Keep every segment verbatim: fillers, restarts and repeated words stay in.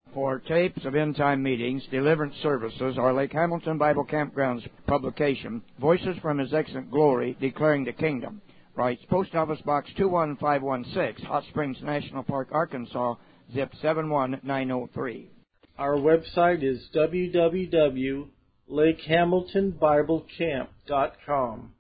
For tapes of end-time meetings, deliverance services, or Lake Hamilton Bible Campground's publication, Voices from His Excellent Glory, Declaring the Kingdom, writes Post Office Box two one five one six, Hot Springs National Park, Arkansas, zip seven one nine oh three. Our website is w w w dot lake hamilton bible camp dot com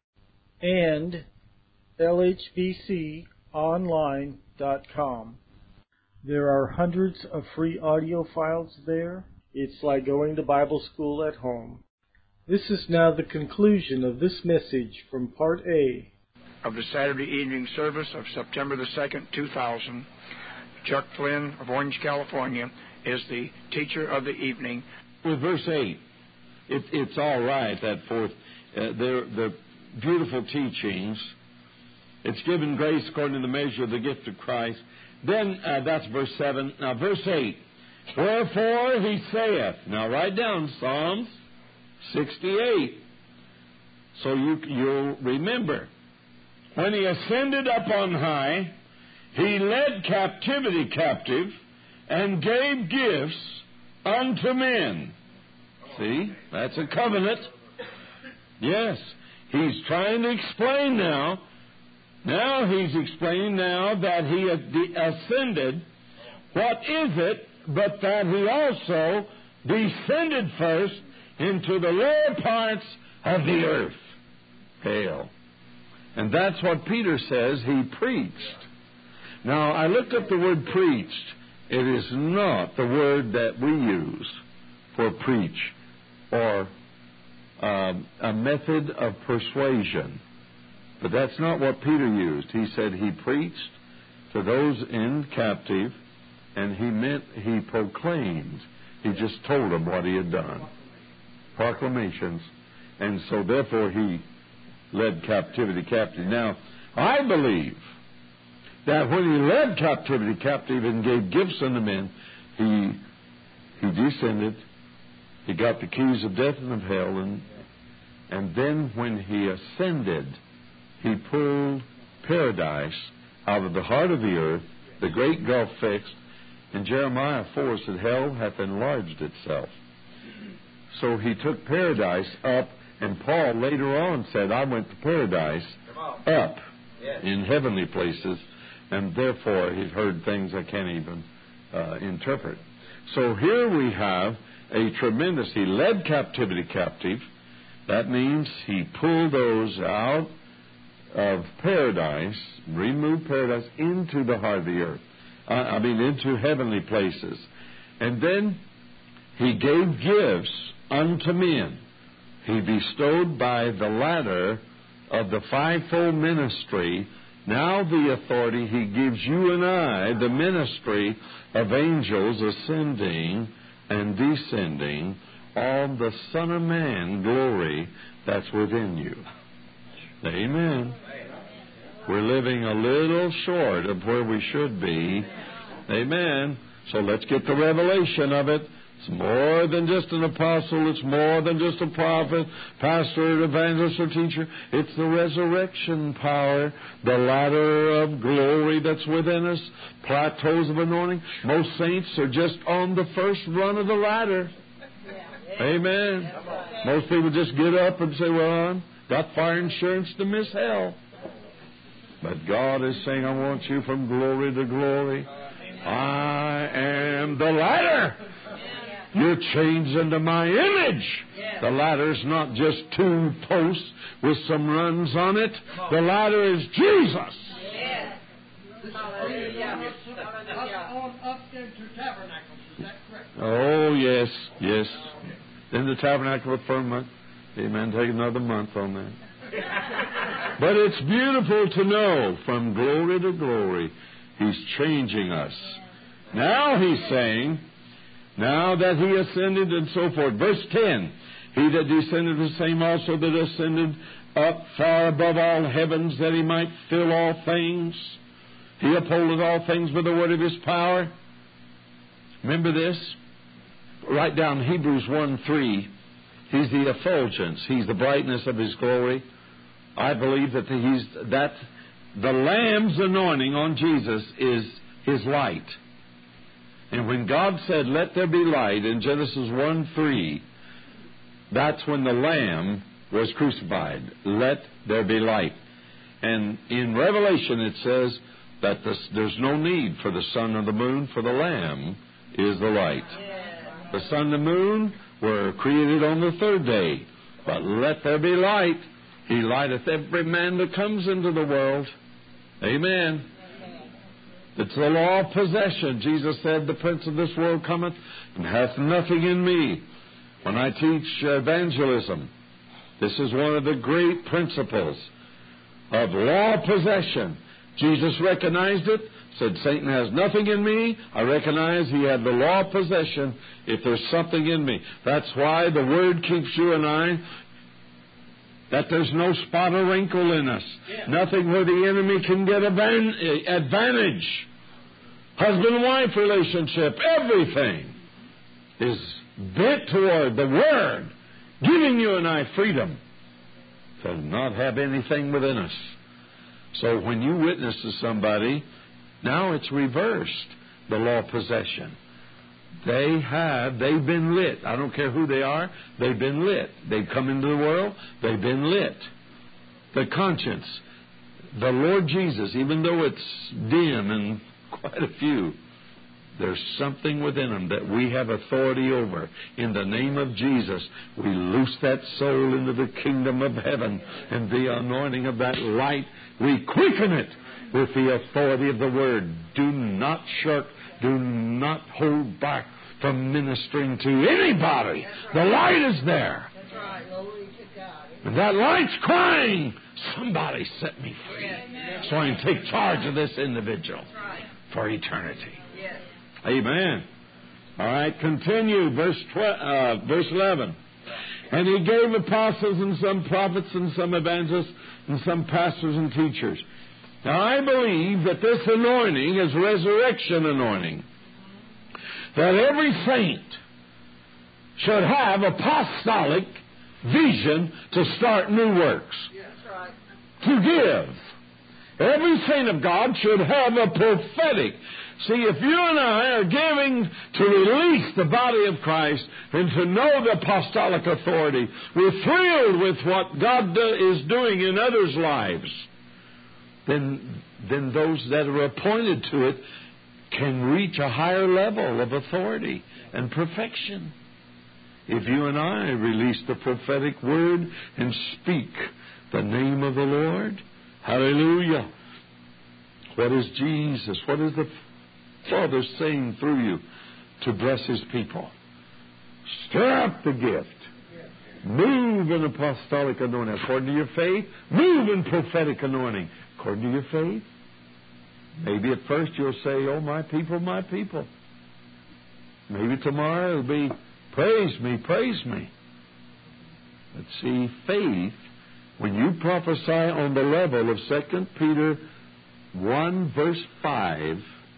and l h b c online dot com. There are hundreds of free audio files there. It's like going to Bible school at home. This is now the conclusion of this message from Part A of the Saturday evening service of September the second, two thousand. Chuck Flynn of Orange, California, is the teacher of the evening. With verse eight, it, it's all right, that fourth. Uh, they're, they're beautiful teachings. It's given grace according to the measure of the gift of Christ. Then, uh, that's verse seven. Now, verse eight. Wherefore he saith. Now, write down Psalms sixty-eight. So you, you'll remember. When he ascended up on high, he led captivity captive and gave gifts unto men. See? That's a covenant. Yes. He's trying to explain now. Now he's explaining now that he ascended. What is it but that he also descended first into the lower parts of the earth? Hell. And that's what Peter says he preached. Now, I looked up the word preached. It is not the word that we use for preach or um, a method of persuasion. But that's not what Peter used. He said he preached to those in captive, and he meant he proclaimed. He just told them what he had done. Proclamations. And so, therefore, he led captivity captive. Now, I believe that when he led captivity captive and gave gifts unto men, he he descended, he got the keys of death and of hell, and and then when he ascended, he pulled paradise out of the heart of the earth, the great gulf fixed, and Jeremiah four said, hell hath enlarged itself. So he took paradise up, and Paul later on said, I went to paradise up in heavenly places, and therefore he's heard things I can't even uh, interpret. So here we have a tremendous, he led captivity captive. That means he pulled those out of paradise, removed paradise into the heart of the earth. Uh, I mean, into heavenly places. And then he gave gifts unto men. He bestowed by the ladder of the fivefold ministry, now the authority he gives you and I, the ministry of angels ascending and descending on the Son of Man glory that's within you. Amen. We're living a little short of where we should be. Amen. So let's get the revelation of it. It's more than just an apostle. It's more than just a prophet, pastor, evangelist, or teacher. It's the resurrection power, the ladder of glory that's within us, plateaus of anointing. Most saints are just on the first run of the ladder. Amen. Most people just get up and say, well, I've got fire insurance to miss hell. But God is saying, I want you from glory to glory. I am the ladder. You're changed into my image. The ladder's not just two posts with some runs on it. The ladder is Jesus. Oh, yes, yes. In the tabernacle for a month. Amen. Take another month on that. But it's beautiful to know from glory to glory, He's changing us. Now He's saying, now that He ascended and so forth. Verse ten, He that descended the same also that ascended up far above all heavens, that He might fill all things. He upholdeth all things with the word of His power. Remember this? Write down Hebrews one three. He's the effulgence. He's the brightness of His glory. I believe that He's that the Lamb's anointing on Jesus is His light. And when God said, let there be light, in Genesis one three, that's when the Lamb was crucified. Let there be light. And in Revelation it says that this, there's no need for the sun or the moon, for the Lamb is the light. The sun and the moon were created on the third day. But let there be light. He lighteth every man that comes into the world. Amen. It's the law of possession. Jesus said, the prince of this world cometh and hath nothing in me. When I teach evangelism, this is one of the great principles of law of possession. Jesus recognized it, said, Satan has nothing in me. I recognize he had the law of possession if there's something in me. That's why the Word keeps you and I, that there's no spot or wrinkle in us. Yeah. Nothing where the enemy can get advantage. Husband-wife relationship, everything is bent toward the Word, giving you and I freedom to not have anything within us. So when you witness to somebody, now it's reversed, the law of possession. They have, they've been lit. I don't care who they are, they've been lit. They've come into the world, they've been lit. The conscience, the Lord Jesus, even though it's dim and quite a few, there's something within them that we have authority over. In the name of Jesus, we loose that soul into the kingdom of heaven, and the anointing of that light, we quicken it with the authority of the Word. Do not shirk. Do not hold back from ministering to anybody. The light is there. That's right. Glory to God. And that light's crying, somebody set me free. Yes. So I can take charge of this individual right. for eternity. Yes. Amen. All right, continue. Verse twelve, uh, verse eleven. And he gave apostles and some prophets and some evangelists and some pastors and teachers. Now, I believe that this anointing is resurrection anointing. That every saint should have apostolic vision to start new works. Yes, right. To give. Every saint of God should have a prophetic. See, if you and I are giving to release the body of Christ and to know the apostolic authority, we're thrilled with what God is doing in others' lives, then, then those that are appointed to it can reach a higher level of authority and perfection. If you and I release the prophetic word and speak the name of the Lord, hallelujah. What is Jesus? What is the Father saying through you to bless His people? Stir up the gift. Move in apostolic anointing according to your faith. Move in prophetic anointing according to your faith. Maybe at first you'll say, oh, my people, my people. Maybe tomorrow it'll be, praise me, praise me. But see, faith, when you prophesy on the level of Second Peter one, verse five,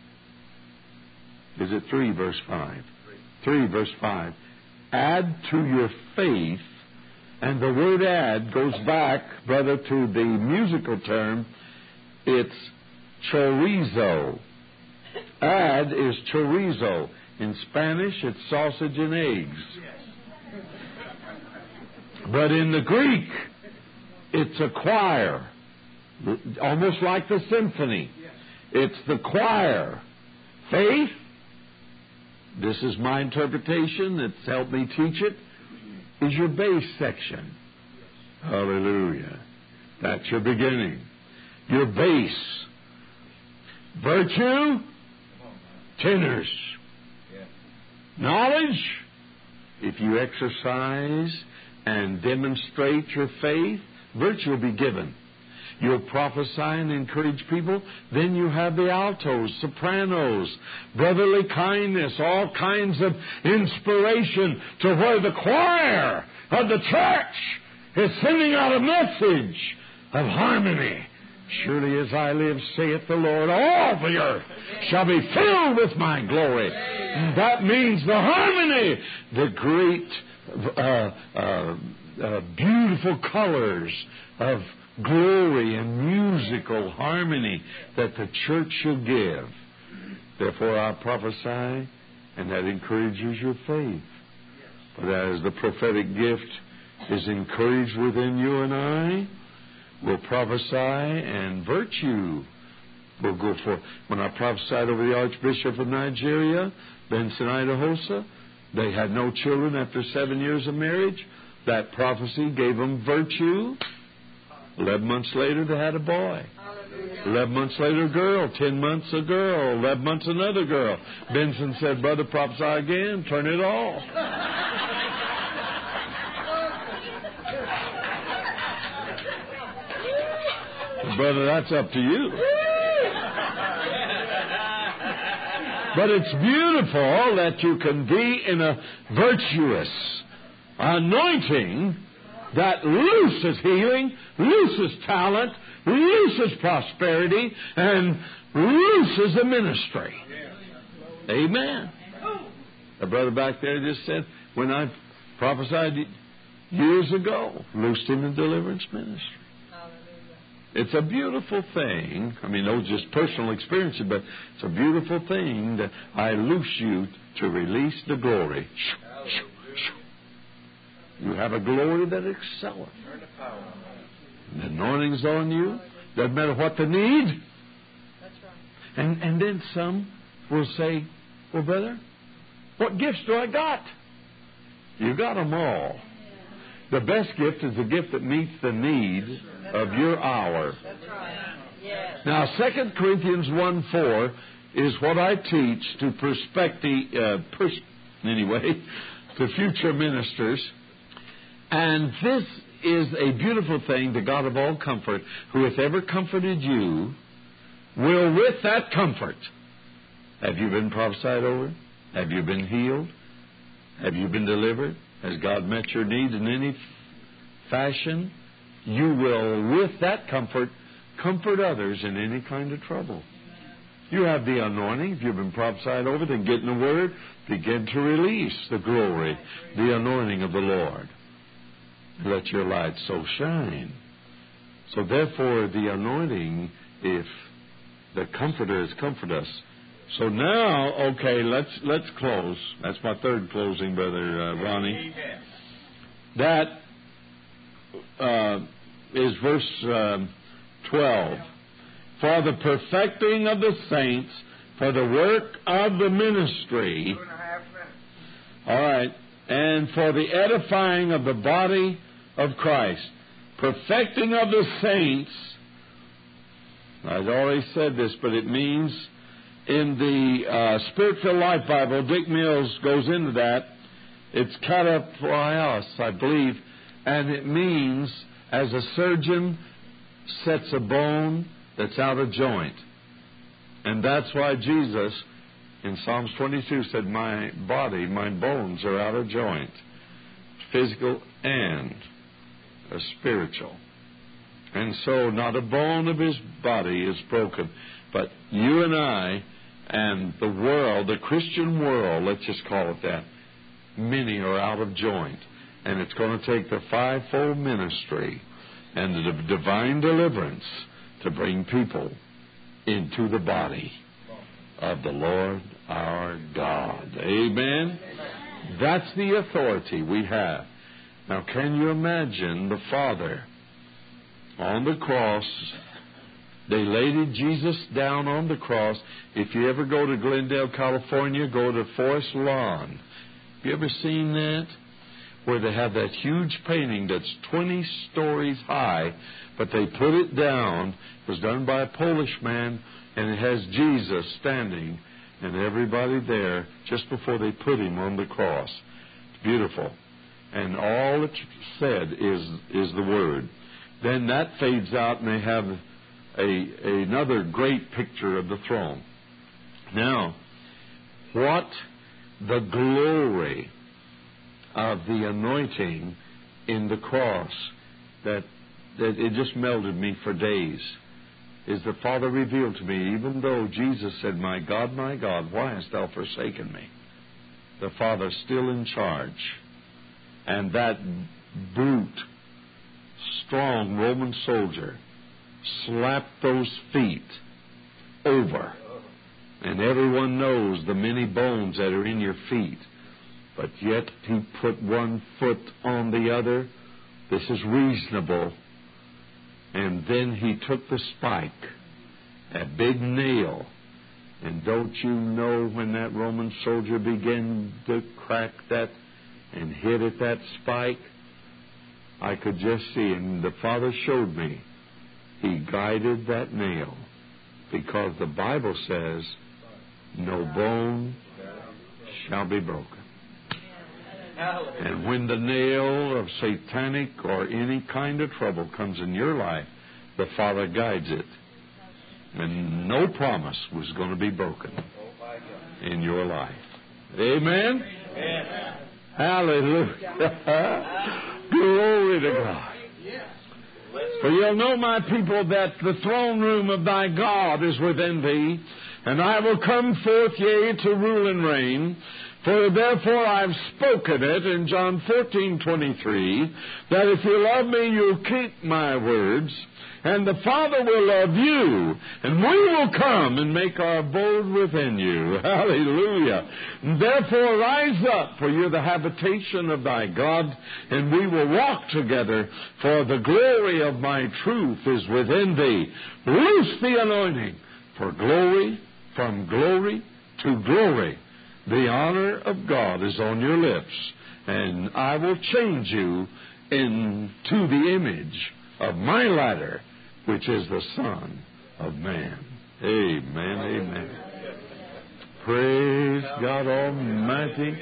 is it three, verse five? three, verse five. Add to your faith, and the word add goes back, brother, to the musical term. It's chorizo. Add is chorizo. In Spanish, it's sausage and eggs. But in the Greek, it's a choir. Almost like the symphony. It's the choir. Faith, this is my interpretation, it's helped me teach it, is your bass section. Hallelujah. That's your beginning. Your bass. Virtue, tenors. Knowledge, if you exercise and demonstrate your faith, virtue will be given. You'll prophesy and encourage people. Then you have the altos, sopranos, brotherly kindness, all kinds of inspiration to where the choir of the church is sending out a message of harmony. Surely as I live, saith the Lord, all the earth shall be filled with my glory. And that means the harmony, the great, uh, uh, uh, beautiful colors of glory and musical harmony that the church shall give. Therefore I prophesy and that encourages your faith. But as the prophetic gift is encouraged within you and I, we'll prophesy and virtue will go forth. When I prophesied over the Archbishop of Nigeria, Benson Idahosa, they had no children after seven years of marriage. That prophecy gave them virtue. Eleven months later, they had a boy. Eleven months later, a girl. Ten months, a girl. Eleven months, another girl. Benson said, "Brother, prophesy again. Turn it off." Brother, that's up to you. But it's beautiful that you can be in a virtuous anointing that looses healing, looses talent, looses prosperity, and looses the ministry. Amen. The brother back there just said, when I prophesied years ago, loosed in the deliverance ministry. It's a beautiful thing. I mean, those just personal experiences, but it's a beautiful thing that I loose you to release the glory. You have a glory that excelleth. The anointing's on you. Doesn't matter what the need. That's right. And and then some will say, "Well, brother, what gifts do I got?" You got them all. The best gift is the gift that meets the need of your hour. That's right. Yes. Now, Second Corinthians one four is what I teach to prospective, uh, pers- anyway, to future ministers. And this is a beautiful thing, the God of all comfort, who hath ever comforted you, will with that comfort. Have you been prophesied over? Have you been healed? Have you been delivered? Has God met your need in any fashion? You will, with that comfort, comfort others in any kind of trouble. You have the anointing. If you've been prophesied over, then get in the Word. Begin to release the glory, the anointing of the Lord. Let your light so shine. So therefore, the anointing, if the Comforter has comforted us. So now, okay, let's let's close. That's my third closing, Brother uh, Ronnie. That uh, is verse uh, twelve. For the perfecting of the saints, for the work of the ministry. All right. And for the edifying of the body of Christ. Perfecting of the saints. I've already said this, but it means in the uh, Spirit-Filled Life Bible, Dick Mills goes into that. It's kataphorios, I believe, and it means as a surgeon sets a bone that's out of joint. And that's why Jesus, in Psalms twenty-two, said, my body, my bones are out of joint, physical and uh, spiritual. And so not a bone of his body is broken. But you and I and the world, the Christian world, let's just call it that, many are out of joint. And it's going to take the fivefold ministry and the divine deliverance to bring people into the body of the Lord our God. Amen? That's the authority we have. Now, can you imagine the Father on the cross? They laid Jesus down on the cross. If you ever go to Glendale, California, go to Forest Lawn. Have you ever seen that? Where they have that huge painting that's twenty stories high, but they put it down. It was done by a Polish man, and it has Jesus standing and everybody there just before they put him on the cross. It's beautiful. And all it said is, is the Word. Then that fades out, and they have A, another great picture of the throne. Now, what the glory of the anointing in the cross that, that it just melted me for days is the Father revealed to me, even though Jesus said, my God, my God, why hast thou forsaken me? The Father's still in charge. And that brute, strong Roman soldier slapped those feet over And everyone knows the many bones that are in your feet. But yet He put one foot on the other. This is reasonable. And then He took the spike, a big nail. And don't you know when that Roman soldier began to crack that and hit at that spike? I could just see, and the Father showed me, He guided that nail. Because the Bible says, no bone shall be broken. And when the nail of satanic or any kind of trouble comes in your life, the Father guides it. And no promise was going to be broken in your life. Amen? Amen. Hallelujah. Glory to God. For you'll know, my people, that the throne room of thy God is within thee, and I will come forth, yea, to rule and reign. For therefore I have spoken it in John fourteen twenty-three, that if you love me, you'll keep my words, and the Father will love you, and we will come and make our abode within you. Hallelujah. Therefore rise up, for you're the habitation of thy God, and we will walk together, for the glory of my truth is within thee. Loose the anointing, for glory, from glory to glory. The honor of God is on your lips, and I will change you into the image of my ladder, which is the Son of Man. Amen, amen. Praise God Almighty.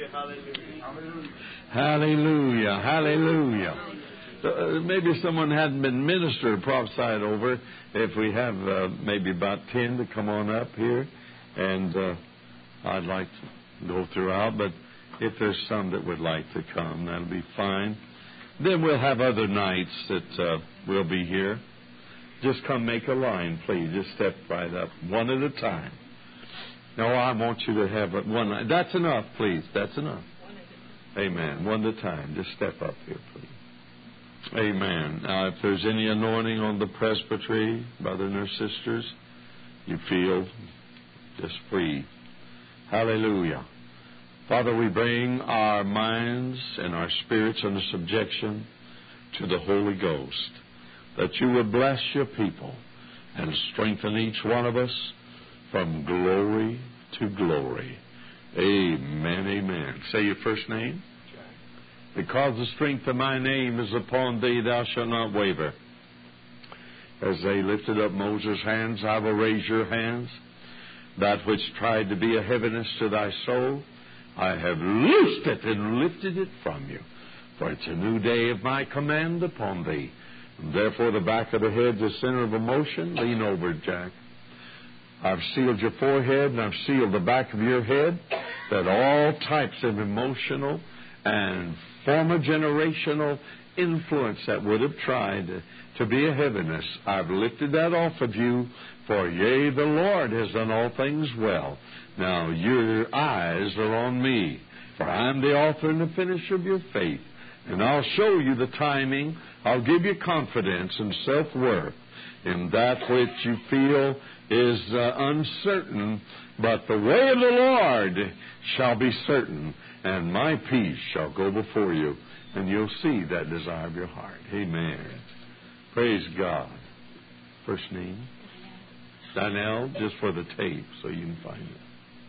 Hallelujah, hallelujah. Uh, maybe someone hadn't been ministered, prophesied over. If we have uh, maybe about ten to come on up here, and uh, I'd like to go throughout, but if there's some that would like to come, that'll be fine. Then we'll have other nights that uh, we'll be here. Just come make a line, please. Just step right up, one at a time. No, I want you to have one line. That's enough, please. That's enough. Amen. One at a time. Just step up here, please. Amen. Now, if there's any anointing on the presbytery, brothers and sisters, you feel just free. Hallelujah. Father, we bring our minds and our spirits under subjection to the Holy Ghost, that you would bless your people and strengthen each one of us from glory to glory. Amen, amen. Say your first name. Because the strength of my name is upon thee, thou shalt not waver. As they lifted up Moses' hands, I will raise your hands. That which tried to be a heaviness to thy soul, I have loosed it and lifted it from you. For it's a new day of my command upon thee. And therefore the back of the head, the center of emotion, lean over, Jack. I've sealed your forehead and I've sealed the back of your head, that all types of emotional and former generational influence that would have tried to be a heaviness, I've lifted that off of you, for yea, the Lord has done all things well. Now your eyes are on me, for I'm the author and the finisher of your faith, and I'll show you the timing. I'll give you confidence and self-worth in that which you feel is uh, uncertain, but the way of the Lord shall be certain, and my peace shall go before you, and you'll see that desire of your heart. Amen. Praise God. First name? Donnell, just for the tape, so you can find it.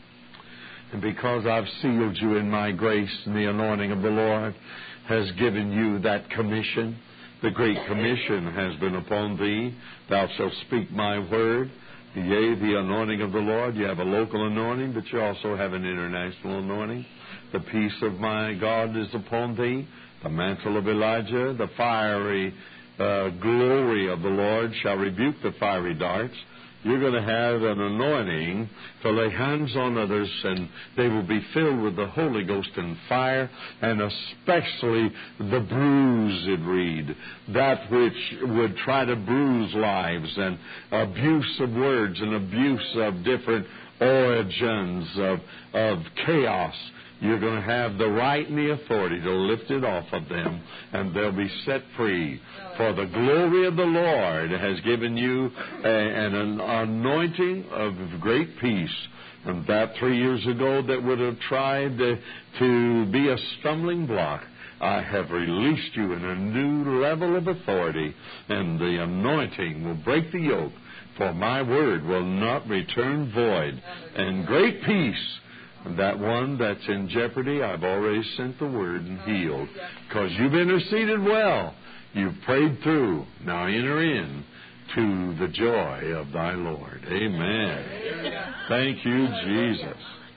And because I've sealed you in my grace, and the anointing of the Lord has given you that commission, the great commission has been upon thee. Thou shalt speak my word. Yea, the anointing of the Lord. You have a local anointing, but you also have an international anointing. The peace of my God is upon thee. The mantle of Elijah, the fiery uh, glory of the Lord shall rebuke the fiery darts. You're going to have an anointing to lay hands on others, and they will be filled with the Holy Ghost and fire, and especially the bruised reed, that which would try to bruise lives, and abuse of words and abuse of different origins of, of chaos. You're going to have the right and the authority to lift it off of them, and they'll be set free. For the glory of the Lord has given you a, an anointing of great peace. And that three years ago that would have tried to, to be a stumbling block, I have released you in a new level of authority, and the anointing will break the yoke, for my word will not return void. And great peace. And that one that's in jeopardy, I've already sent the word and healed. Because you've interceded well. You've prayed through. Now enter in to the joy of thy Lord. Amen. Thank you, Jesus.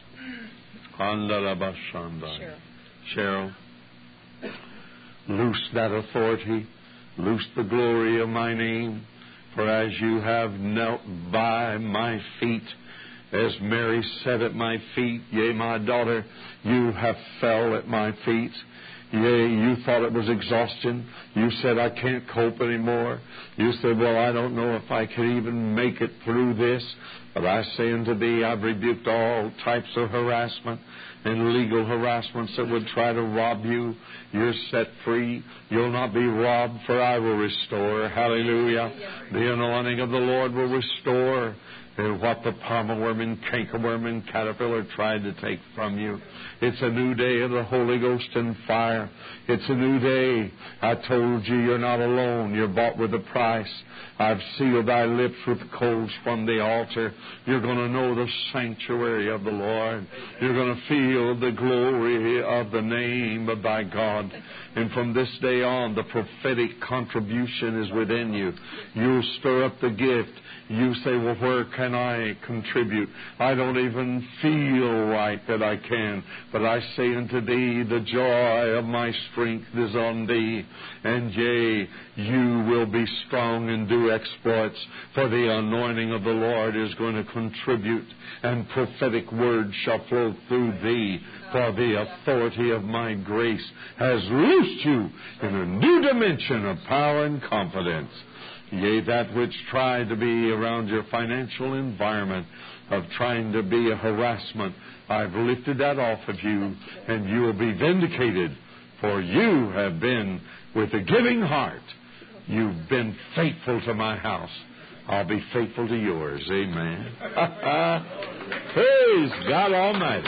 Cheryl. Cheryl. Loose that authority. Loose the glory of my name. For as you have knelt by my feet, as Mary sat at my feet, yea, my daughter, you have fell at my feet. Yea, you thought it was exhaustion. You said, I can't cope anymore. You said, well, I don't know if I can even make it through this. But I say unto thee, I've rebuked all types of harassment and legal harassments that would try to rob you. You're set free. You'll not be robbed, for I will restore. Hallelujah. The anointing of the Lord will restore what the palmer worm and cankerworm and caterpillar tried to take from you. It's a new day of the Holy Ghost and fire. It's a new day. I told you you're not alone. You're bought with a price. I've sealed thy lips with coals from the altar. You're going to know the sanctuary of the Lord. You're going to feel the glory of the name of thy God. And from this day on, the prophetic contribution is within you. You'll stir up the gift. You say, well, where can I contribute? I don't even feel right that I can. But I say unto thee, the joy of my strength is on thee. And yea, you will be strong and do exploits. For the anointing of the Lord is going to contribute. And prophetic words shall flow through thee. For the authority of my grace has loosed you in a new dimension of power and confidence. Yea, that which tried to be around your financial environment of trying to be a harassment, I've lifted that off of you, and you will be vindicated, for you have been with a giving heart. You've been faithful to my house. I'll be faithful to yours. Amen. Praise God Almighty.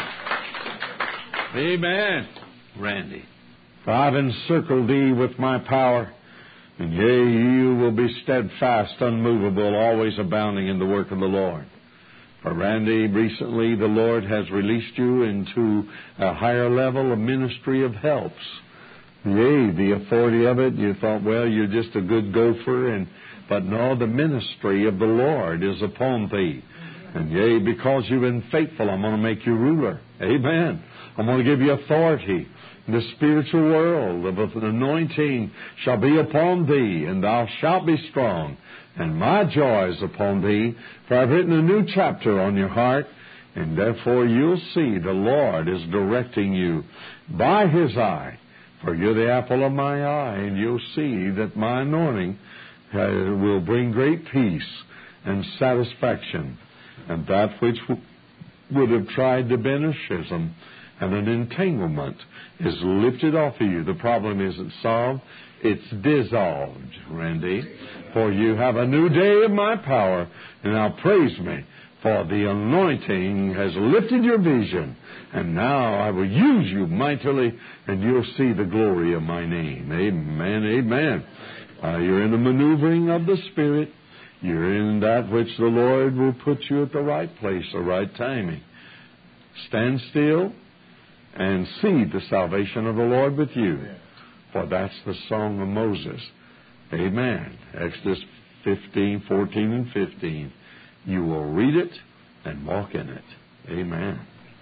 Amen. Randy. For I've encircled thee with my power. And yea, you will be steadfast, unmovable, always abounding in the work of the Lord. For Randy, recently the Lord has released you into a higher level of ministry of helps. Yea, the authority of it, you thought, well, you're just a good gopher, and but no, the ministry of the Lord is upon thee. And yea, because you've been faithful, I'm going to make you ruler. Amen. I'm going to give you authority. The spiritual world of an anointing shall be upon thee, and thou shalt be strong. And my joy is upon thee, for I've written a new chapter on your heart, and therefore you'll see the Lord is directing you by His eye. For you're the apple of my eye, and you'll see that my anointing uh, will bring great peace and satisfaction. And that which w- would have tried to be a schism and an entanglement is lifted off of you. The problem isn't solved, it's dissolved, Randy. For you have a new day of my power, and now praise me, for the anointing has lifted your vision, and now I will use you mightily, and you'll see the glory of my name. Amen, amen. Uh, you're in the maneuvering of the Spirit. You're in that which the Lord will put you at the right place, the right timing. Stand still and see the salvation of the Lord with you. For that's the song of Moses. Amen. Exodus fifteen, fourteen, and fifteen. You will read it and walk in it. Amen.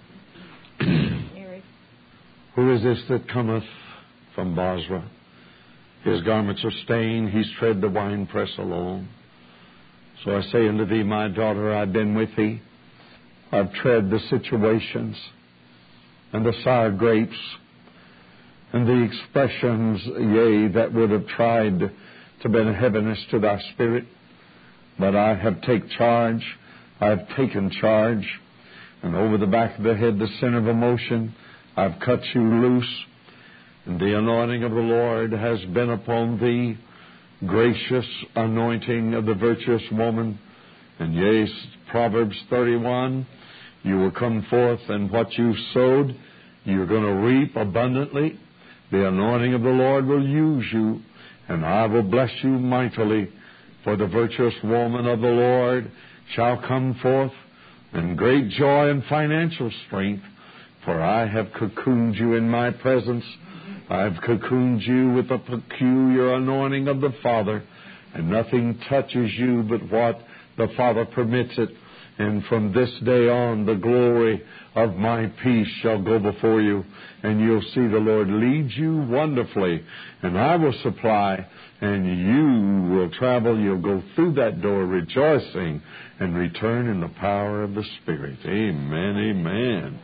Who is this that cometh from Basra? His garments are stained, he's tread the winepress alone. So I say unto thee, my daughter, I've been with thee. I've tread the situations and the sour grapes and the expressions, yea, that would have tried to bring heaviness to thy spirit. But I have taken charge. I have taken charge. And over the back of the head, the center of emotion, I've cut you loose. And the anointing of the Lord has been upon thee, gracious anointing of the virtuous woman. And yea, Proverbs thirty-one, You will come forth, and what you've sowed, you're going to reap abundantly. The anointing of the Lord will use you, and I will bless you mightily. For the virtuous woman of the Lord shall come forth in great joy and financial strength. For I have cocooned you in my presence. I have cocooned you with the peculiar anointing of the Father, and nothing touches you but what the Father permits it. And from this day on, the glory of my peace shall go before you, and you'll see the Lord lead you wonderfully, and I will supply, and you will travel. You'll go through that door rejoicing and return in the power of the Spirit. Amen, amen.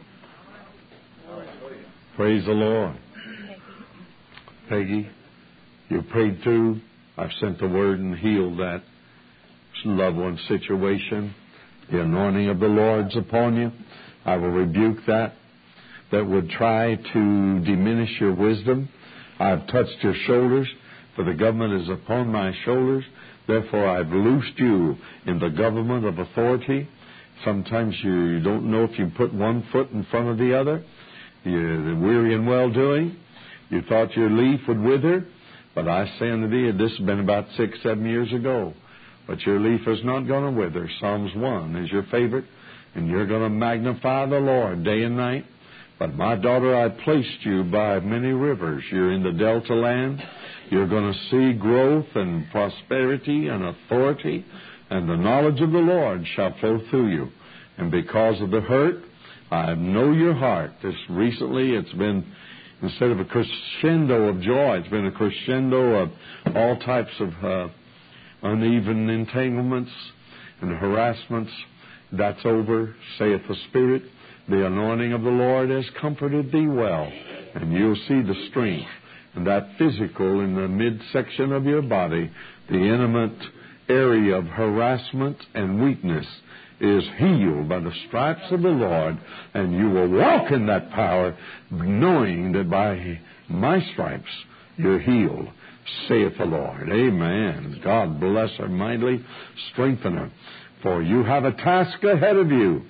Praise the Lord. Peggy, you prayed through. I've sent the word and healed that loved one situation. The anointing of the Lord's upon you. I will rebuke that that would try to diminish your wisdom. I've touched your shoulders, for the government is upon my shoulders. Therefore, I've loosed you in the government of authority. Sometimes you don't know if you put one foot in front of the other. You're weary in well-doing. You thought your leaf would wither, but I say unto thee, this has been about six, seven years ago. But your leaf is not going to wither. Psalms one is your favorite, and you're going to magnify the Lord day and night. But my daughter, I placed you by many rivers. You're in the Delta land. You're going to see growth and prosperity and authority, and the knowledge of the Lord shall flow through you. And because of the hurt, I know your heart. This recently, it's been, instead of a crescendo of joy, it's been a crescendo of all types of uh, uneven entanglements and harassments. That's over, saith the Spirit. The anointing of the Lord has comforted thee well, and you'll see the strength. And that physical in the midsection of your body, the intimate area of harassment and weakness, is healed by the stripes of the Lord, and you will walk in that power, knowing that by my stripes you're healed, saith the Lord. Amen. God bless her mightily, strengthen her, for you have a task ahead of you.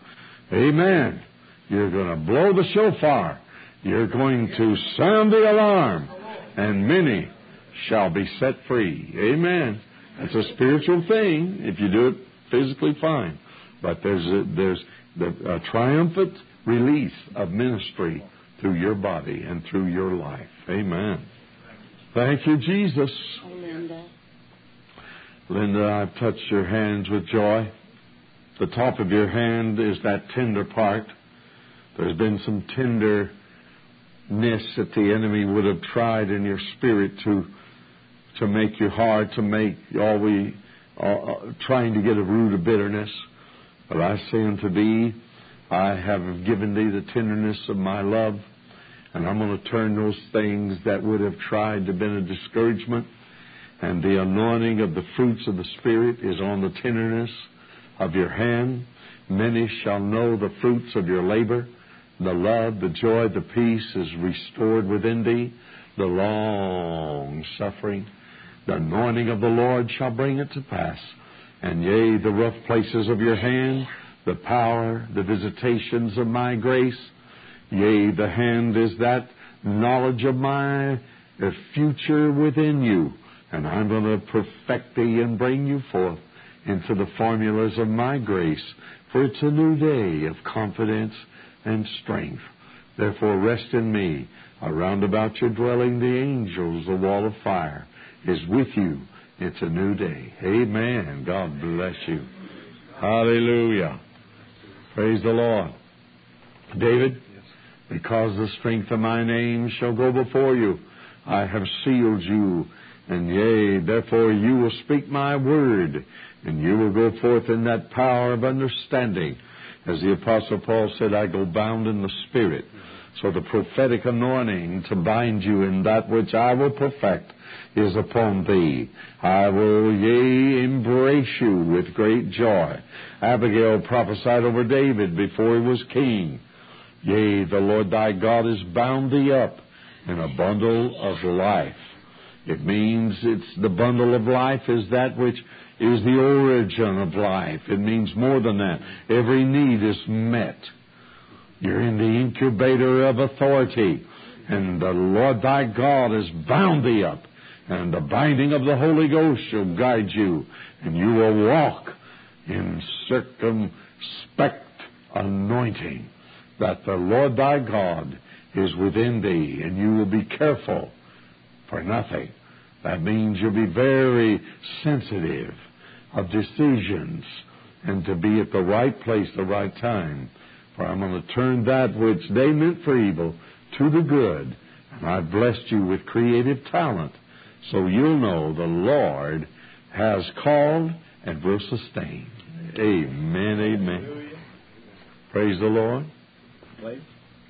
Amen. You're going to blow the shofar. You're going to sound the alarm, and many shall be set free. Amen. That's a spiritual thing. If you do it physically, fine. But there's a, there's the, a triumphant release of ministry through your body and through your life. Amen. Thank you, Jesus. Linda. Linda, I've touched your hands with joy. The top of your hand is that tender part. There's been some tenderness that the enemy would have tried in your spirit to to make you hard, to make always uh, trying to get a root of bitterness. But I say unto thee, I have given thee the tenderness of my love, and I'm going to turn those things that would have tried to been a discouragement, and the anointing of the fruits of the Spirit is on the tenderness of your hand. Many shall know the fruits of your labor. The love, the joy, the peace is restored within thee. The long suffering, the anointing of the Lord shall bring it to pass. And yea, the rough places of your hand, the power, the visitations of my grace. Yea, the hand is that knowledge of my future within you. And I'm going to perfect thee and bring you forth into the formulas of my grace. For it's a new day of confidence and strength. Therefore rest in me. Around about your dwelling the angels, the wall of fire, is with you. It's a new day. Amen. God bless you. Hallelujah. Praise the Lord. David, because the strength of my name shall go before you, I have sealed you. And yea, therefore you will speak my word, and you will go forth in that power of understanding. As the Apostle Paul said, I go bound in the Spirit. So the prophetic anointing to bind you in that which I will perfect is upon thee. I will, yea, embrace you with great joy. Abigail prophesied over David before he was king. Yea, the Lord thy God has bound thee up in a bundle of life. It means it's the bundle of life is that which is the origin of life. It means more than that. Every need is met. You're in the incubator of authority. And the Lord thy God has bound thee up. And the binding of the Holy Ghost shall guide you. And you will walk in circumspect anointing, that the Lord thy God is within thee, and you will be careful for nothing. That means you'll be very sensitive of decisions and to be at the right place, the right time. For I'm going to turn that which they meant for evil to the good. And I've blessed you with creative talent. So you'll know the Lord has called and will sustain. Amen, amen. Praise the Lord. Wade?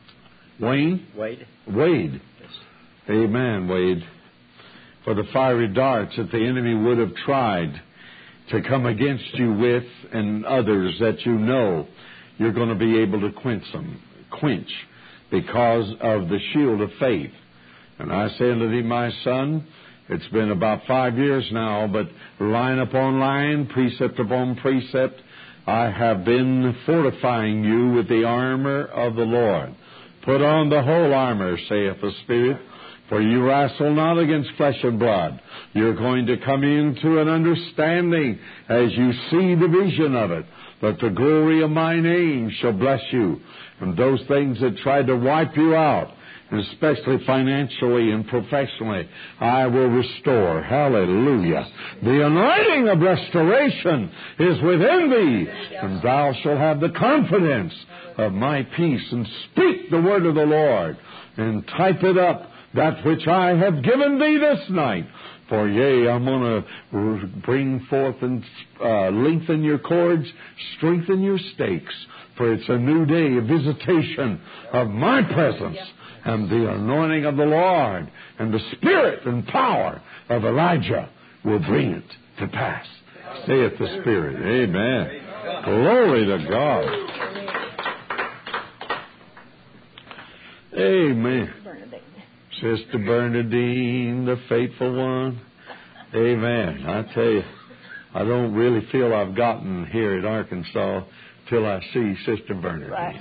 Wayne? Wade. Wade. Yes. Amen, Wade. For the fiery darts that the enemy would have tried to come against you with, and others that you know, you're going to be able to quench them, quench, because of the shield of faith. And I say unto thee, my son, it's been about five years now, but line upon line, precept upon precept, I have been fortifying you with the armor of the Lord. Put on the whole armor, saith the Spirit, for you wrestle not against flesh and blood. You're going to come into an understanding as you see the vision of it, that the glory of my name shall bless you. And those things that tried to wipe you out, and especially financially and professionally, I will restore. Hallelujah. The anointing of restoration is within thee, and thou shalt have the confidence of my peace, and speak the word of the Lord, and type it up, that which I have given thee this night. For yea, I'm going to bring forth and uh, lengthen your cords, strengthen your stakes, for it's a new day, a visitation of my presence, and the anointing of the Lord, and the spirit and power of Elijah will bring it to pass. Saith the Spirit. Amen. Glory to God. Amen. Sister Bernadine, the faithful one. Amen. I tell you, I don't really feel I've gotten here at Arkansas till I see Sister Bernadine. Right.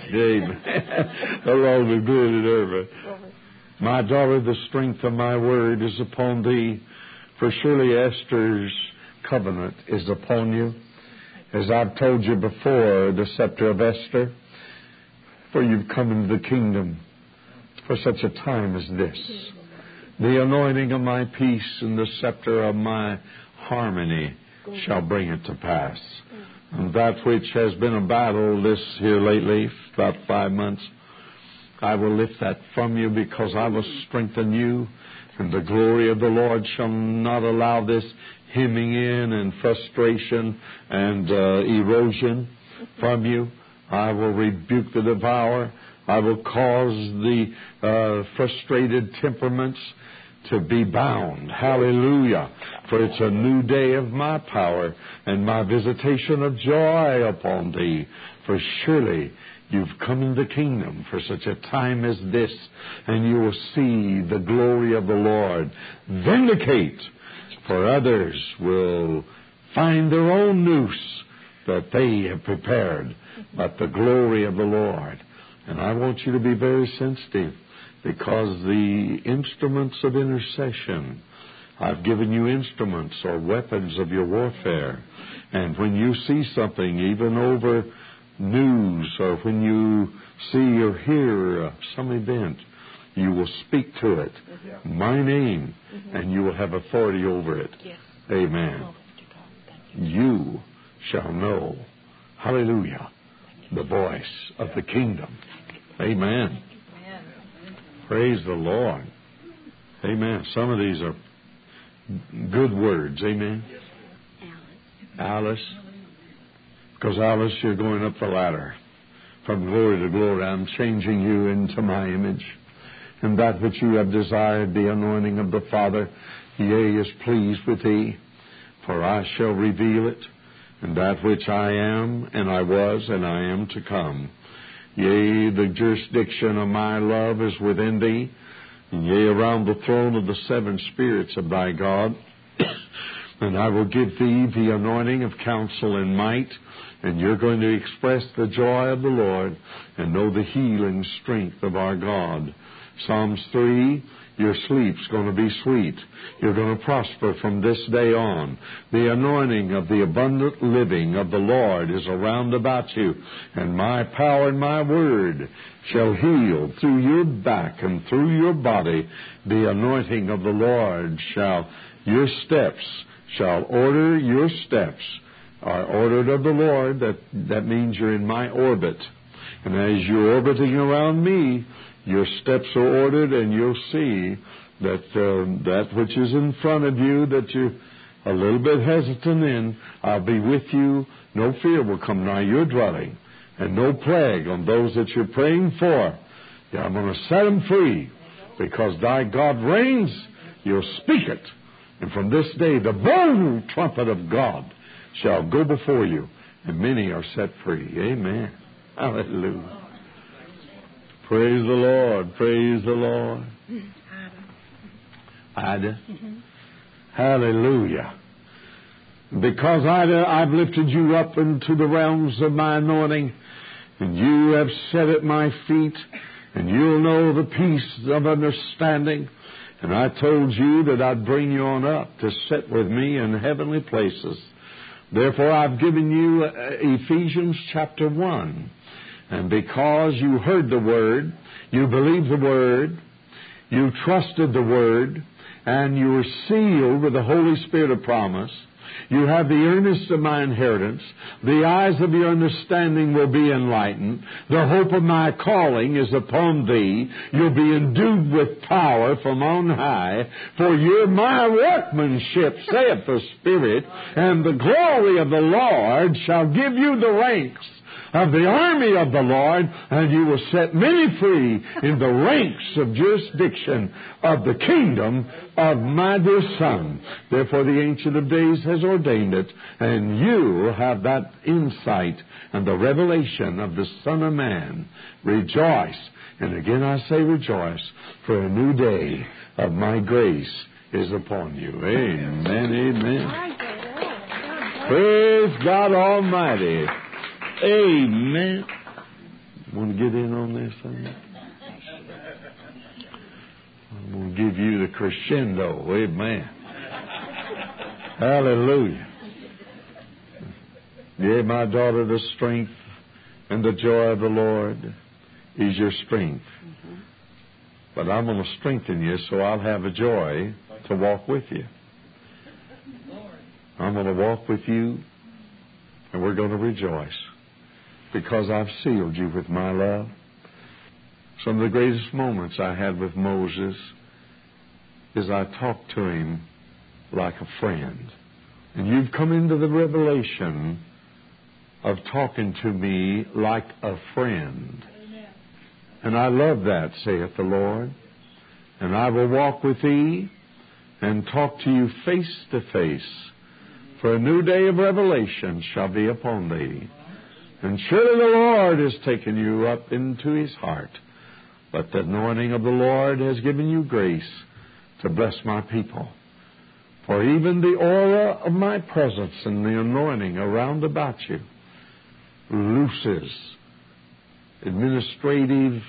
Amen. The Lord be good at her. My daughter, the strength of my word is upon thee, for surely Esther's covenant is upon you. As I've told you before, the scepter of Esther, for you've come into the kingdom for such a time as this. The anointing of my peace and the scepter of my harmony shall bring it to pass. And that which has been a battle this here lately, about five months, I will lift that from you, because I will strengthen you, and the glory of the Lord shall not allow this hemming in and frustration and uh, erosion from you. I will rebuke the devourer. I will cause the uh, frustrated temperaments to be bound. Hallelujah. For it's a new day of my power and my visitation of joy upon thee. For surely you've come in the kingdom for such a time as this, and you will see the glory of the Lord vindicate. For others will find their own noose that they have prepared, but the glory of the Lord. And I want you to be very sensitive, because the instruments of intercession, I've given you instruments or weapons of your warfare. And when you see something, even over news, or when you see or hear some event, you will speak to it, mm-hmm. my name, mm-hmm. and you will have authority over it. Yes. Amen. Oh, you. you shall know, hallelujah, the voice of the kingdom. Amen. Amen. Praise the Lord. Amen. Some of these are good words. Amen. Alice. Because Alice, you're going up the ladder. From glory to glory, I'm changing you into my image. And that which you have desired, the anointing of the Father, yea, is pleased with thee. For I shall reveal it. And that which I am, and I was, and I am to come. Yea, the jurisdiction of my love is within thee. And yea, around the throne of the seven spirits of thy God, And I will give thee the anointing of counsel and might, and you're going to express the joy of the Lord and know the healing strength of our God. Psalms three, your sleep's going to be sweet. You're going to prosper from this day on. The anointing of the abundant living of the Lord is around about you, and my power and my word shall heal through your back and through your body. The anointing of the Lord shall, your steps shall order your steps are ordered of the Lord. That, that means you're in my orbit. And as you're orbiting around me, your steps are ordered, and you'll see that uh, that which is in front of you that you're a little bit hesitant in, I'll be with you. No fear will come nigh your dwelling, and no plague on those that you're praying for. Yeah, I'm going to set them free, because thy God reigns. You'll speak it. And from this day, the bold trumpet of God shall go before you, and many are set free. Amen. Hallelujah. Praise the Lord. Praise the Lord. Ida. Mm-hmm. Hallelujah. Because Ida, I've lifted you up into the realms of my anointing, and you have set at my feet, and you'll know the peace of understanding. And I told you that I'd bring you on up to sit with me in heavenly places. Therefore, I've given you Ephesians chapter one. And because you heard the Word, you believed the Word, you trusted the Word, and you were sealed with the Holy Spirit of promise, you have the earnest of my inheritance. The eyes of your understanding will be enlightened. The hope of my calling is upon thee. You'll be endued with power from on high. For you're my workmanship, saith the Spirit, and the glory of the Lord shall give you the ranks of the army of the Lord, and you will set many free in the ranks of jurisdiction of the kingdom of my dear Son. Therefore the Ancient of Days has ordained it, and you have that insight and the revelation of the Son of Man. Rejoice. And again I say rejoice, for a new day of my grace is upon you. Amen, amen. Praise God Almighty. Amen. Want to get in on this? Huh? I'm going to give you the crescendo. Amen. Hallelujah. Yea, my daughter, the strength and the joy of the Lord is your strength. Mm-hmm. But I'm going to strengthen you so I'll have a joy to walk with you. I'm going to walk with you, and we're going to rejoice, because I've sealed you with my love. Some of the greatest moments I had with Moses is I talked to him like a friend. And you've come into the revelation of talking to me like a friend. Amen. And I love that, saith the Lord. And I will walk with thee and talk to you face to face. For a new day of revelation shall be upon thee. And surely the Lord has taken you up into His heart. But the anointing of the Lord has given you grace to bless my people. For even the aura of my presence and the anointing around about you looses administrative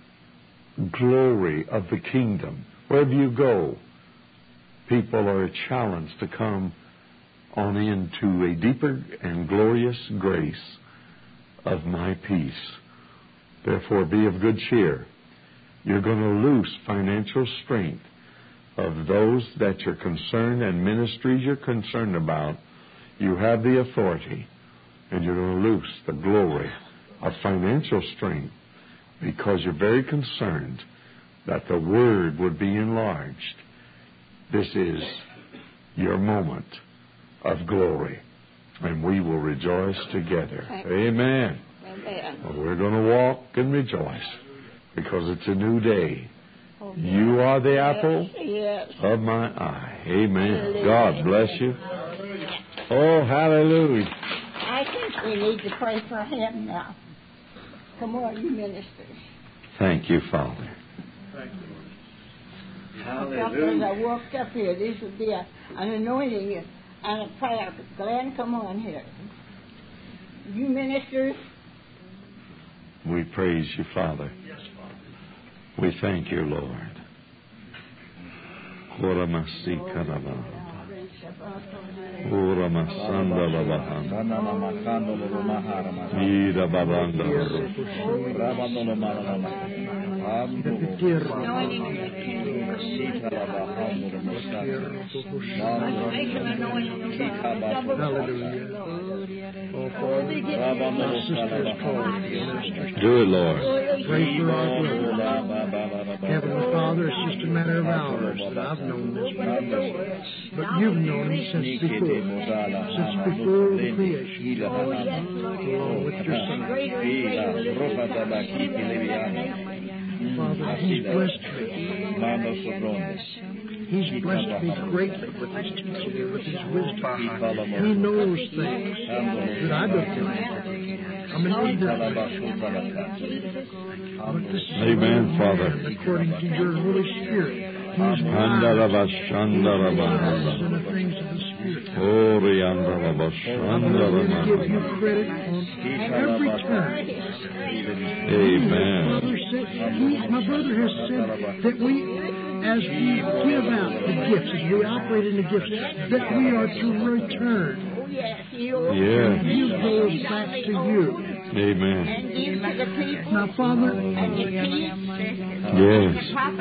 glory of the kingdom. Wherever you go, people are challenged to come on into a deeper and glorious grace of my peace. Therefore, be of good cheer. You're going to loose financial strength of those that you're concerned and ministries you're concerned about. You have the authority, and you're going to loose the glory of financial strength because you're very concerned that the Word would be enlarged. This is your moment of glory, and we will rejoice together. Amen. Amen. Well, we're going to walk and rejoice because it's a new day. Oh, you are the apple yes. of my eye. Amen. Hallelujah. God bless you. Oh, hallelujah. I think we need to pray for him now. Come on, you ministers. Thank you, Father. Thank you. Hallelujah. As I walked up here, this would be a, an anointing and a prayer. Glenn, come on here. You ministers. We praise you, Father. We thank you, Lord. Ora masanda la bahanda. Ida babanda. Rabando la marama. Amdo. Sita la bahanda la mosata. Do it, Lord. Pray for our brother. Heavenly Father, it's just a matter of hours that I've known this brother. But you've known him since before. Since before the creation. Along with your Son. Father, he's blessed me. He's blessed me greatly with his teaching and with his wisdom. He knows things that I don't know. I'm an ignorant man. Amen, Father. According to your Holy Spirit, He's wise in the things of the Spirit. Oh, we give you credit on every time. Amen. My brother, said, he, my brother has said that we, as we give out the gifts, as we operate in the gifts, that we are to return. Yes. Give those back to you. Amen. Now, Father, yes.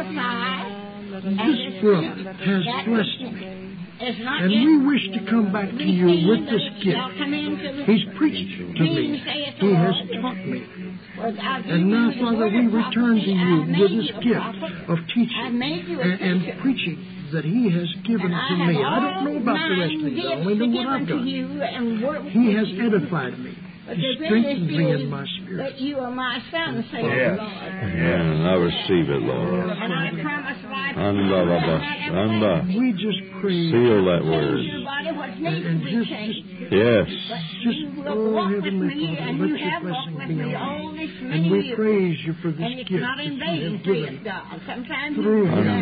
This brother has blessed me. And we wish to come back to you with this gift. He's preached to me. He has taught me. And now, Father, we return to you with this gift of teaching and, and preaching that He has given to me. I don't know about the rest of these. I only know what I've done. He has edified me. He strengthens me in my spirit. But you are my son, say the yes. Lord. Yeah, and I receive it, Lord. And I promise life. Anda, we just pray. Seal that word. And, and just, just, yes. Just, oh, Heavenly Father, let your blessing be on me. And we praise you for this gift that you have given through him.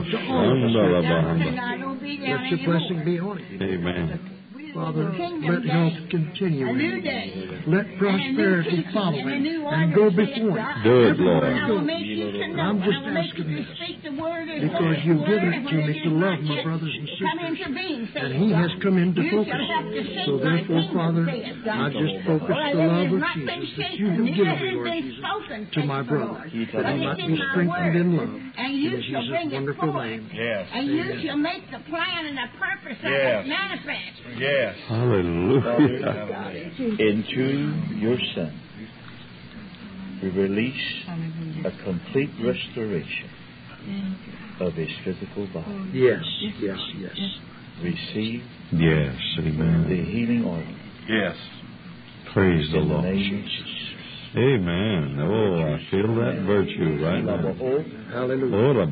Let your blessing be on him. Amen. Father, let health continue. Let prosperity follow him and go before him. Do it, Lord. And I'm just asking this because you've given it to me to love my brothers and sisters. And he has come into focus. So therefore, Father, I just focus the love of Jesus that you have given me, Lord Jesus, to my brother, that he might be strengthened in love. In Jesus' wonderful name. Yes. And you shall make the plan and the purpose of it manifest. Yes. Hallelujah. Into your Son, we release a complete restoration of his physical body. Yes, yes, yes. Receive yes, amen. the healing oil. Yes. Praise the Lord. Amen. Oh, I feel that virtue right now. Hallelujah.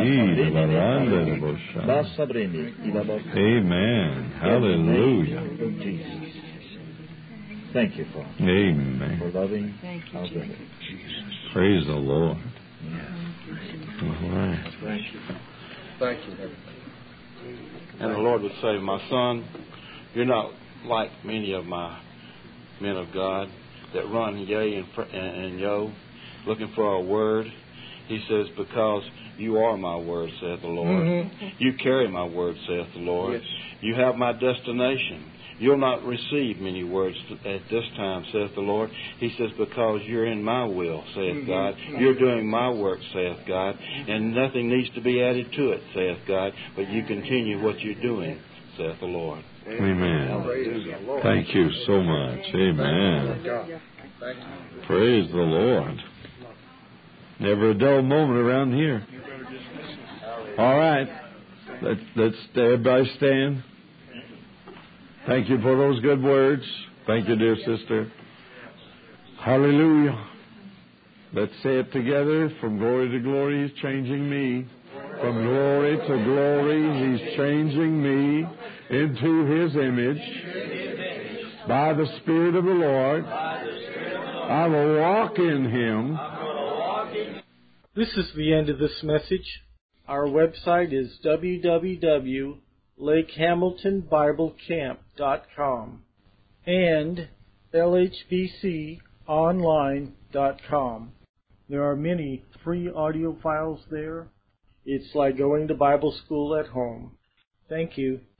Amen. Hallelujah. Thank you, Father. Amen. For loving our brother. Praise the Lord. All right. Thank you. Thank you. And the Lord would say, my son, you're not like many of my men of God that run yea and, fr- and yo, looking for a word. He says, because you are my word, saith the Lord. Mm-hmm. You carry my word, saith the Lord. Yes. You have my destination. You'll not receive many words at this time, saith the Lord. He says, because you're in my will, saith mm-hmm. God. You're doing my work, saith God. And nothing needs to be added to it, saith God. But you continue what you're doing, saith the Lord. Amen. Thank you so much. Amen. Praise the Lord. Never a dull moment around here. All right. Let's, let's everybody stand. Thank you for those good words. Thank you, dear sister. Hallelujah. Let's say it together. From glory to glory, He's changing me. From glory to glory, He's changing me into His image. By the Spirit of the Lord, I will walk in Him. This is the end of this message. Our website is w w w dot Lake Hamilton Bible Camp dot com and L H B C online dot com. There are many free audio files there. It's like going to Bible school at home. Thank you.